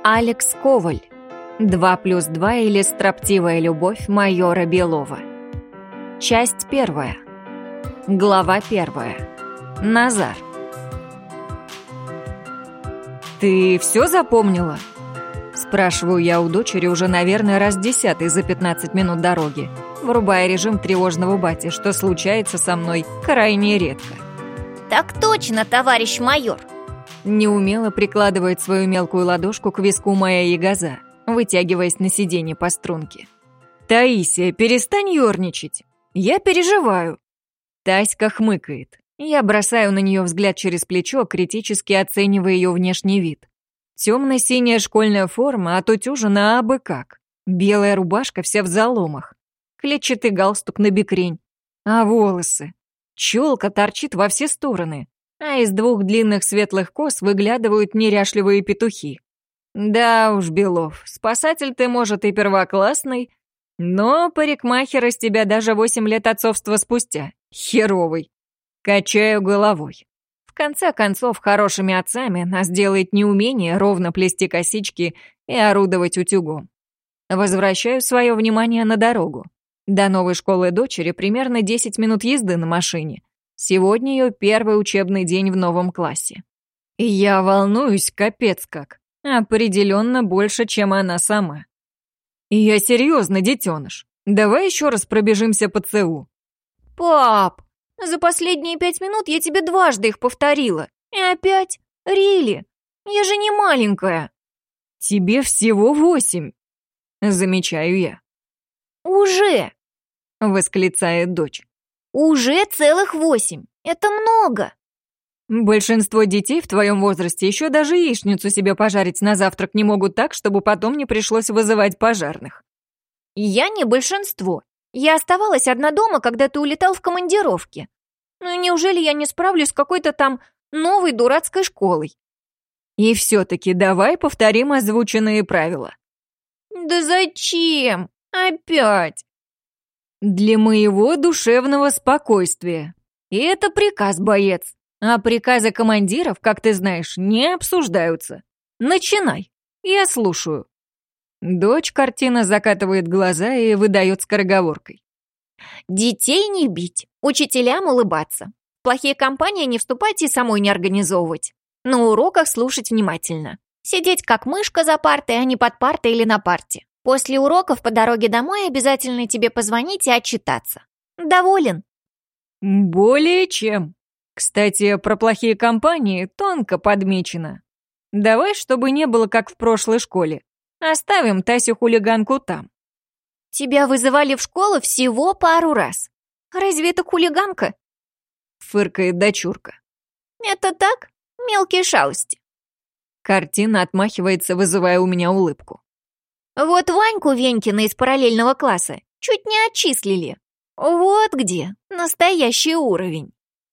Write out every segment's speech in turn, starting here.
Алекс Коваль. 2+2 или строптивая любовь майора Белова. Часть 1. Глава 1. Назар. «Ты все запомнила?» Спрашиваю я у дочери уже, наверное, раз 10 за 15 минут дороги, врубая режим тревожного бати, что случается со мной крайне редко. «Так точно, товарищ майор!» Неумело прикладывает свою мелкую ладошку к виску моя ягоза, вытягиваясь на сиденье по струнке. «Таисия, перестань ёрничать! Я переживаю!» Таська хмыкает. Я бросаю на нее взгляд через плечо, критически оценивая ее внешний вид. Темно-синяя школьная форма отутюжена абы как. Белая рубашка вся в заломах. Клетчатый галстук на бекрень. А волосы? Челка торчит во все стороны, а из 2 длинных светлых кос выглядывают неряшливые петухи. Да уж, Белов, спасатель ты, может, и первоклассный, но парикмахер из тебя даже 8 лет отцовства спустя. Херовый. Качаю головой. В конце концов, хорошими отцами нас делает неумение ровно плести косички и орудовать утюгом. Возвращаю свое внимание на дорогу. До новой школы дочери примерно 10 минут езды на машине. Сегодня ее первый учебный день в новом классе. И я волнуюсь капец как. Определенно больше, чем она сама. И я серьезно, детеныш. Давай еще раз пробежимся по ЦУ. «Пап, за последние 5 минут я тебе дважды их повторила. И опять? Рили? Я же не маленькая». Тебе всего 8, замечаю я. «Уже!» — восклицает дочь. «Уже целых 8. Это много!» Большинство детей в твоем возрасте еще даже яичницу себе пожарить на завтрак не могут так, чтобы потом не пришлось вызывать пожарных. «Я не большинство. Я оставалась одна дома, когда ты улетал в командировки. Ну и неужели я не справлюсь с какой-то там новой дурацкой школой?» И все-таки давай повторим озвученные правила. «Да зачем? Опять?» Для моего душевного спокойствия. И это приказ, боец. А приказы командиров, как ты знаешь, не обсуждаются. Начинай. Я слушаю. Дочь картина закатывает глаза и выдает скороговоркой. «Детей не бить, учителям улыбаться. В плохие компании не вступать и самой не организовывать. На уроках слушать внимательно. Сидеть как мышка за партой, а не под партой или на парте. После уроков по дороге домой обязательно тебе позвонить и отчитаться. Доволен?» Более чем. Кстати, про плохие компании тонко подмечено. Давай, чтобы не было как в прошлой школе. Оставим Тасю-хулиганку там. «Тебя вызывали в школу всего пару раз. Разве это хулиганка?» Фыркает дочурка. «Это так, мелкие шалости». Картина отмахивается, вызывая у меня улыбку. «Вот Ваньку Венькина из параллельного класса чуть не отчислили. Вот где настоящий уровень».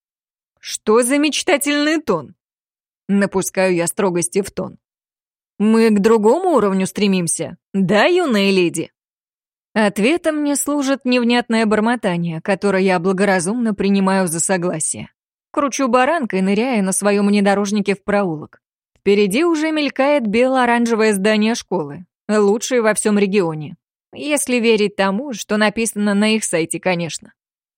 Что за мечтательный тон? Напускаю я строгости в тон. Мы к другому уровню стремимся, да, юная леди? Ответом мне служит невнятное бормотание, которое я благоразумно принимаю за согласие. Кручу баранкой, ныряя на своем внедорожнике в проулок. Впереди уже мелькает бело-оранжевое здание школы, лучшее во всем регионе. Если верить тому, что написано на их сайте, конечно.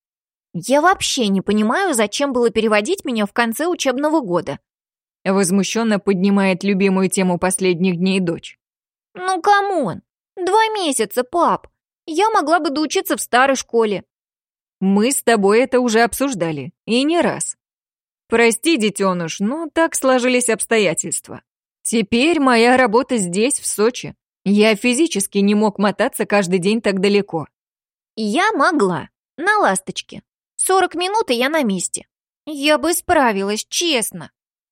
«Я вообще не понимаю, зачем было переводить меня в конце учебного года». Возмущенно поднимает любимую тему последних дней дочь. «Ну, камон! 2 месяца, пап! Я могла бы доучиться в старой школе». Мы с тобой это уже обсуждали, и не раз. Прости, детеныш, но так сложились обстоятельства. Теперь моя работа здесь, в Сочи. Я физически не мог мотаться каждый день так далеко. «Я могла. На «Ласточке». 40 минут, и я на месте. Я бы справилась, честно».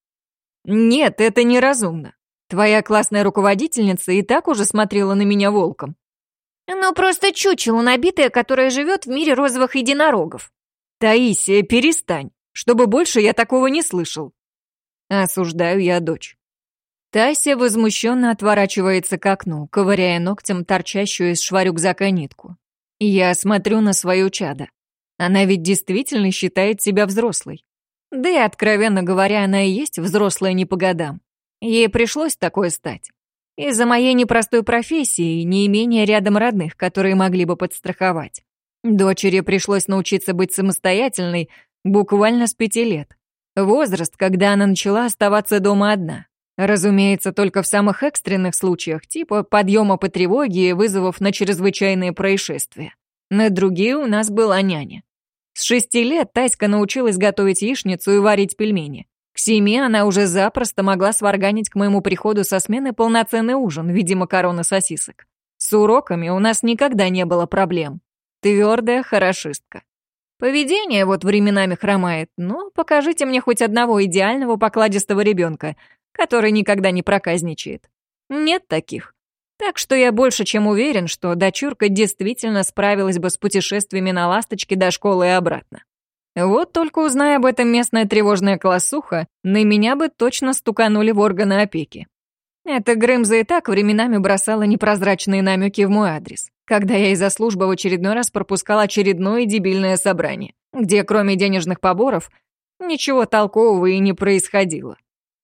Нет, это неразумно. Твоя классная руководительница и так уже смотрела на меня волком. Ну, просто чучело набитое, которое живет в мире розовых единорогов. Таисия, перестань, чтобы больше я такого не слышал. Осуждаю я дочь. Тася возмущенно отворачивается к окну, ковыряя ногтем торчащую из шва-рюкзака нитку. Я смотрю на свое чадо. Она ведь действительно считает себя взрослой. Да и, откровенно говоря, она и есть взрослая не по годам. Ей пришлось такое стать. Из-за моей непростой профессии и неимения рядом родных, которые могли бы подстраховать. Дочери пришлось научиться быть самостоятельной буквально с 5 лет. Возраст, когда она начала оставаться дома одна. Разумеется, только в самых экстренных случаях, типа подъема по тревоге и вызовов на чрезвычайные происшествия. На другие у нас была няня. С 6 лет Таська научилась готовить яичницу и варить пельмени. К 7 она уже запросто могла сварганить к моему приходу со смены полноценный ужин в виде макарон и сосисок. С уроками у нас никогда не было проблем. Твердая хорошистка. Поведение вот временами хромает, но покажите мне хоть одного идеального покладистого ребенка, который никогда не проказничает. Нет таких. Так что я больше чем уверен, что дочурка действительно справилась бы с путешествиями на «Ласточке» до школы и обратно. Вот только узная об этом местная тревожная классуха, на меня бы точно стуканули в органы опеки. Эта Грымза и так временами бросала непрозрачные намеки в мой адрес, когда я из-за службы в очередной раз пропускал очередное дебильное собрание, где кроме денежных поборов ничего толкового и не происходило.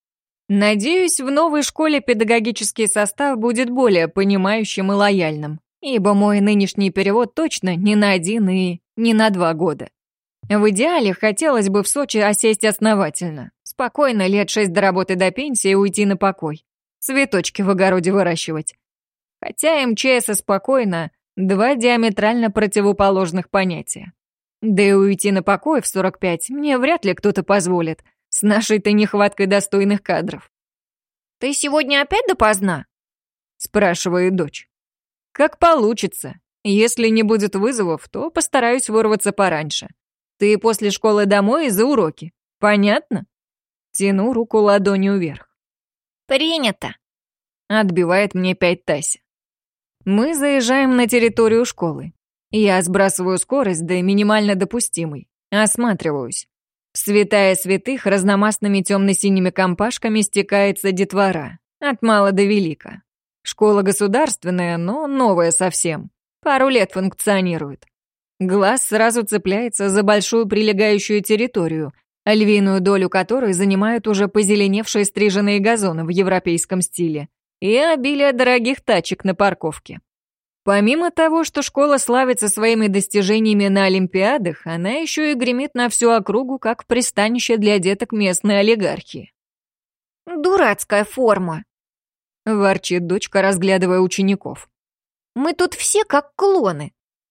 Надеюсь, в новой школе педагогический состав будет более понимающим и лояльным, ибо мой нынешний перевод точно не на 1 и не на 2 года. В идеале хотелось бы в Сочи осесть основательно, спокойно лет 6 доработать до пенсии и уйти на покой, цветочки в огороде выращивать. Хотя МЧС и спокойно — 2 диаметрально противоположных понятия. Да и уйти на покой в 45 мне вряд ли кто-то позволит, с нашей-то нехваткой достойных кадров. «Ты сегодня опять допоздна?» — спрашивает дочь. «Как получится. Если не будет вызовов, то постараюсь вырваться пораньше. Ты после школы домой и за уроки. Понятно?» Тяну руку ладонью вверх. «Принято», — отбивает мне 5 Тася. Мы заезжаем на территорию школы. Я сбрасываю скорость до минимально допустимой. Осматриваюсь. В святая святых разномастными темно-синими компашками стекается детвора. От мала до велика. Школа государственная, но новая совсем. Пару лет функционирует. Глаз сразу цепляется за большую прилегающую территорию, львиную долю которой занимают уже позеленевшие стриженные газоны в европейском стиле и обилие дорогих тачек на парковке. Помимо того, что школа славится своими достижениями на олимпиадах, она еще и гремит на всю округу как пристанище для деток местной олигархии. «Дурацкая форма», — ворчит дочка, разглядывая учеников. «Мы тут все как клоны».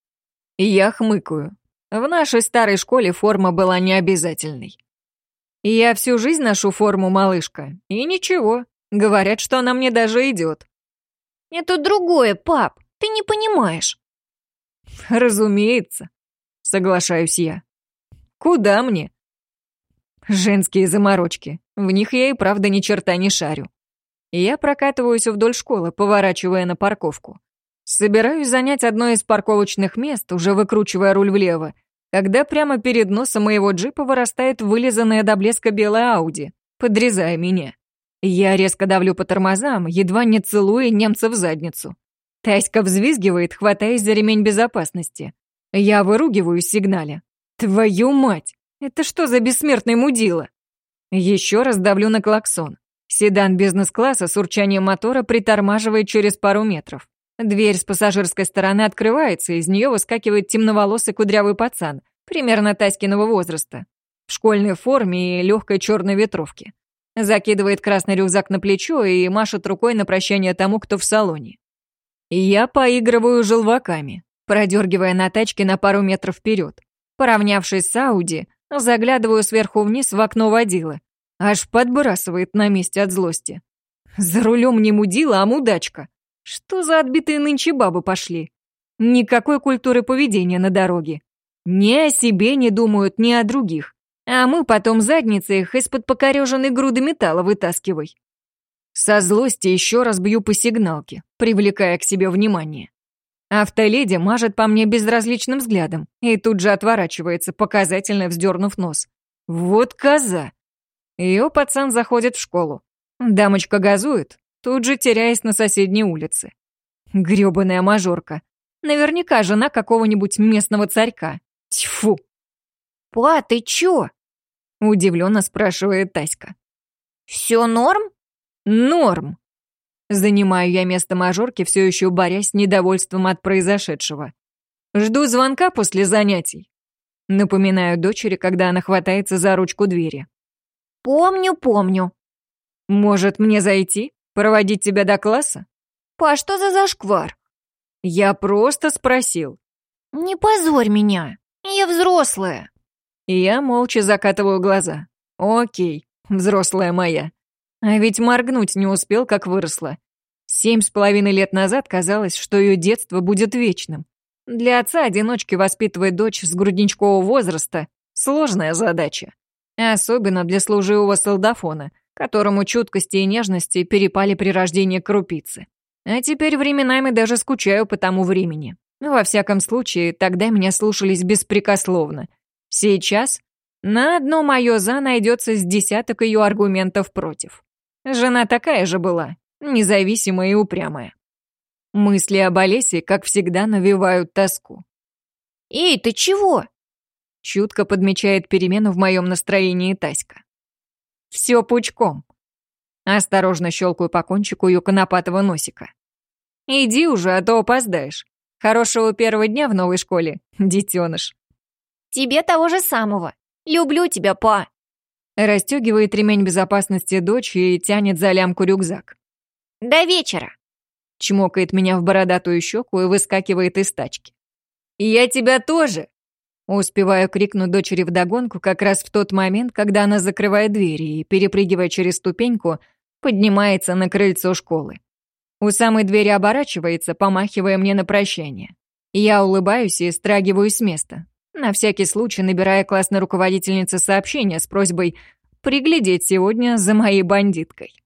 Я хмыкаю. В нашей старой школе форма была необязательной. Я всю жизнь ношу форму, малышка, и ничего, говорят, что она мне даже идет. «Это другое, пап, ты не понимаешь». «Разумеется», — соглашаюсь я. «Куда мне?» Женские заморочки, в них я и правда ни черта не шарю. Я прокатываюсь вдоль школы, поворачивая на парковку. Собираюсь занять одно из парковочных мест, уже выкручивая руль влево, когда прямо перед носом моего джипа вырастает вылизанная до блеска белая Ауди, подрезая меня. Я резко давлю по тормозам, едва не целуя немца в задницу. Таська взвизгивает, хватаясь за ремень безопасности. Я выругиваюсь, сигналя. Твою мать! Это что за бессмертный мудила? Еще раз давлю на клаксон. Седан бизнес-класса с урчанием мотора притормаживает через пару метров. Дверь с пассажирской стороны открывается, из нее выскакивает темноволосый кудрявый пацан, примерно Таськиного возраста, в школьной форме и легкой черной ветровке. Закидывает красный рюкзак на плечо и машет рукой на прощание тому, кто в салоне. Я поигрываю желваками, продергивая на тачке на пару метров вперед. Поравнявшись с Ауди, заглядываю сверху вниз в окно водилы. Аж подбрасывает на месте от злости. За рулем не мудила, а мудачка. Что за отбитые нынче бабы пошли? Никакой культуры поведения на дороге. Ни о себе не думают, ни о других. А мы потом задницы их из-под покореженной груды металла вытаскивай. Со злости еще раз бью по сигналке, привлекая к себе внимание. Автоледи мажет по мне безразличным взглядом и тут же отворачивается, показательно вздернув нос. Вот коза! Ее пацан заходит в школу. Дамочка газует, тут же теряясь на соседней улице. Грёбаная мажорка. Наверняка жена какого-нибудь местного царька. Тьфу! «Па, ты чё?» — удивленно спрашивает Таська. «Всё норм?» «Норм!» Занимаю я место мажорки, все еще борясь с недовольством от произошедшего. Жду звонка после занятий. Напоминаю дочери, когда она хватается за ручку двери. Помню. Может, мне зайти? Проводить тебя до класса? Па, что за зашквар? Я просто спросил. Не позорь меня. Я взрослая. Я молча закатываю глаза. Окей, взрослая моя. А ведь моргнуть не успел, как выросла. 7,5 лет назад казалось, что ее детство будет вечным. Для отца-одиночки воспитывать дочь с грудничкового возраста — сложная задача. Особенно для служивого солдафона, которому чуткости и нежности перепали при рождении крупицы. А теперь временами даже скучаю по тому времени. Во всяком случае, тогда меня слушались беспрекословно. Сейчас на одно мое «за» найдется с десяток ее аргументов против. Жена такая же была, независимая и упрямая. Мысли об Олесе, как всегда, навевают тоску. Эй, ты чего? Чутко подмечает перемену в моем настроении Таська. Все пучком. Осторожно щелкаю по кончику ее конопатого носика. Иди уже, а то опоздаешь. Хорошего первого дня в новой школе, детеныш. Тебе того же самого. Люблю тебя, па. Расстегивает ремень безопасности дочь и тянет за лямку рюкзак. До вечера. Чмокает меня в бородатую щеку и выскакивает из тачки. «Я тебя тоже!» Успеваю крикнуть дочери вдогонку как раз в тот момент, когда она закрывает двери и, перепрыгивая через ступеньку, поднимается на крыльцо школы. У самой двери оборачивается, помахивая мне на прощание. Я улыбаюсь и страгиваюсь с места, на всякий случай набирая классной руководительнице сообщение с просьбой приглядеть сегодня за моей бандиткой.